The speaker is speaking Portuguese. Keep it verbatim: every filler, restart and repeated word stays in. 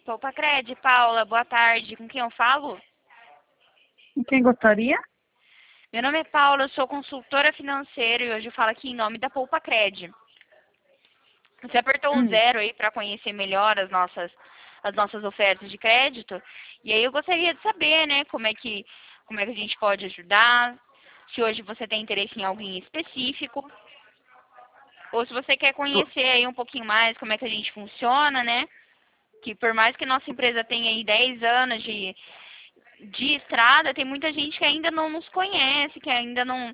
Poupa Cred, Paula, boa tarde. Com quem eu falo? E quem gostaria? Meu nome é Paula, eu sou consultora financeira e hoje eu falo aqui em nome da Poupa Cred. Você apertou o Hum. zero aí para conhecer melhor as nossas, as nossas ofertas de crédito. E aí eu gostaria de saber, né, como é que, como é que a gente pode ajudar, se hoje você tem interesse em algo em específico, ou se você quer conhecer aí um pouquinho mais como é que a gente funciona, né? Que por mais que nossa empresa tenha aí dez anos de, de estrada, tem muita gente que ainda não nos conhece, que ainda não,